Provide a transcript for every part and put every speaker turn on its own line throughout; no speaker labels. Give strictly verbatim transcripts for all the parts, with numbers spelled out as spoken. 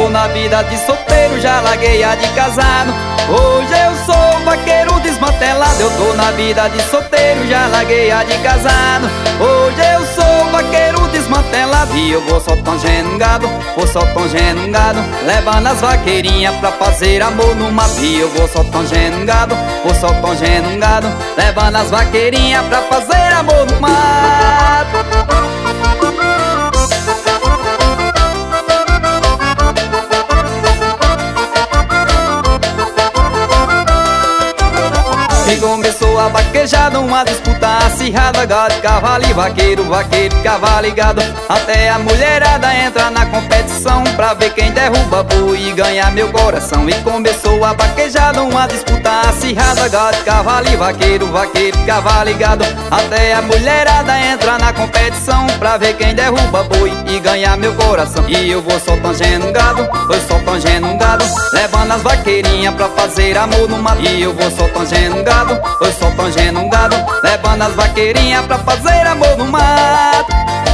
tô na vida de solteiro, já larguei a de casado. Hoje eu sou vaqueiro desmantelado. Eu tô na vida de solteiro, já larguei a de casado. Hoje eu sou vaqueiro desmantelado. E eu vou só tangendo um gado, vou só tangendo um gado, levando as vaqueirinhas pra fazer amor no mato. E eu vou só tangendo um gado, vou só tangendo um gado, levando as vaqueirinhas pra fazer amor no mato. E começou a vaquejada, uma disputa acirrada, gado, cavalo e vaqueiro, vaqueiro, cavalo e gado. Até a mulherada entra na competição pra ver quem derruba boi e ganha meu coração. E começou a vaquejada, uma disputa acirrada, gado, cavalo e vaqueiro, vaqueiro, cavalo e gado. Até a mulherada entra na competição pra ver quem derruba boi e ganha meu coração. E eu vou só tangendo um gado, eu só tangendo um gado, levando as vaqueirinhas pra fazer amor no mato. E eu vou só tangendo um gado, eu só tangendo um gado, levando as vaqueirinhas pra fazer amor no mato.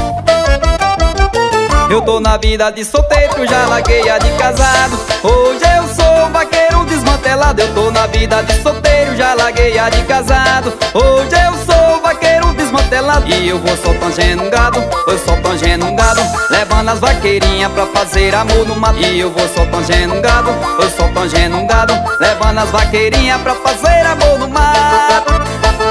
Eu tô na vida de solteiro, já larguei a de casado. Hoje eu sou vaqueiro desmantelado. Eu tô na vida de solteiro, já larguei a de casado. Hoje eu sou vaqueiro desmantelado. E eu vou só tangendo um gado, eu só tangendo um gado, levando as vaqueirinhas pra fazer amor no mato. E eu vou só tangendo um gado, eu só tangendo um gado, levando as vaqueirinhas pra fazer amor no mato.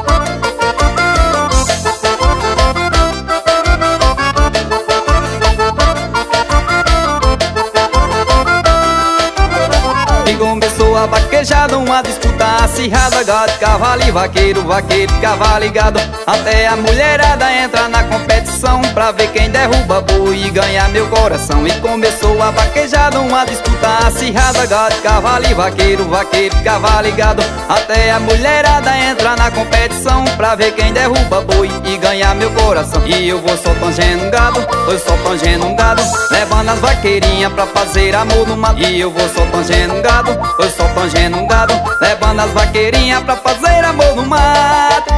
E começou a vaquejada, uma disputa acirrada, gado, cavalo e vaqueiro, vaqueiro, cavalo e gado. Até a mulherada entra na competição pra ver quem derruba boi e ganha meu coração. E começou a vaquejada, uma disputa acirrada, gado, cavalo e vaqueiro, vaqueiro, cavalo e gado. Até a mulherada entra na competição pra ver quem derruba boi e ganha meu coração. E eu vou só tangendo um gado, eu só tangendo um gado, levando as vaqueirinhas pra fazer amor no mato. E eu vou só tangendo um gado, eu só tangendo um gado, levando as vaqueirinhas pra fazer amor no mato.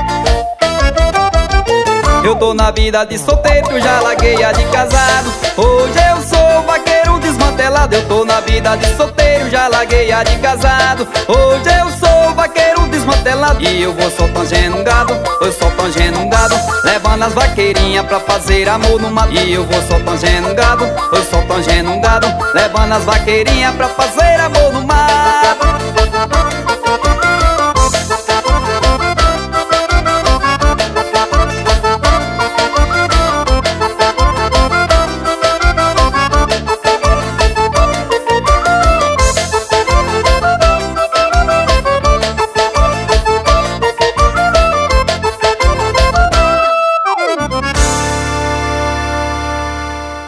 Eu tô na vida de solteiro, já larguei a de casado. Hoje eu sou vaqueiro desmantelado. Eu tô na vida de solteiro, já larguei a de casado. Hoje eu sou vaqueiro desmantelado. E eu vou só tangendo um gado, eu só tangendo um gado, levando as vaqueirinhas pra fazer amor no mato. E eu vou só tangendo um gado, eu só tangendo um gado, levando as vaqueirinhas pra fazer amor no mato.